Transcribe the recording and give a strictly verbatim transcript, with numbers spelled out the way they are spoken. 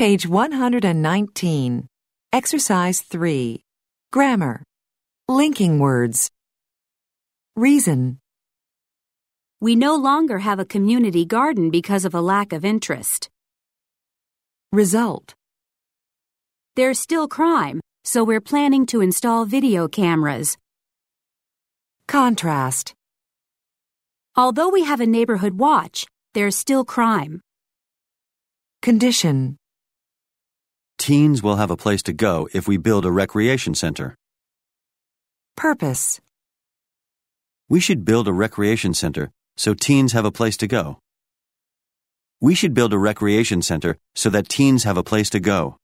Page one hundred nineteen. Exercise three. Grammar. Linking words. Reason. We no longer have a community garden because of a lack of interest. Result. There's still crime, so we're planning to install video cameras. Contrast. Although we have a neighborhood watch, there's still crime. Condition. Teens will have a place to go if we build a recreation center. Purpose. We should build a recreation center so teens have a place to go. We should build a recreation center so that teens have a place to go.